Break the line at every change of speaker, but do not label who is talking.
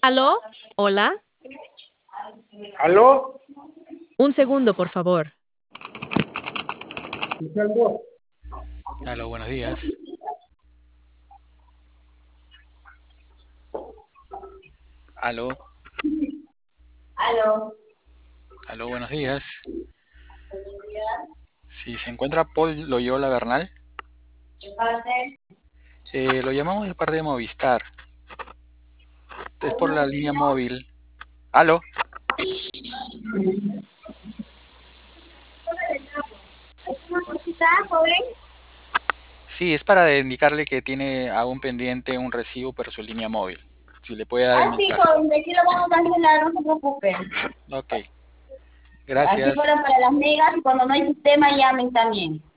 ¿Aló? ¿Hola?
¿Aló?
Un segundo, por favor.
Aló, buenos días. Aló,
¿Aló?
aló, buenos días. Si se encuentra Paul Loyola Bernal,
¿Qué parte?
lo llamamos de parte de Movistar. Es por
¿Aló,
la línea
señor?
móvil. Aló,
¿Es una cosita, joven?
sí, es para indicarle que tiene aún pendiente un recibo por su línea móvil. Si le puede dar
Ah,
el
sí,
caso.
joven, de aquí lo vamos a cancelar, no se preocupe.
Ok,
Así
gracias.
fueron para las megas y cuando no hay sistema llamen también.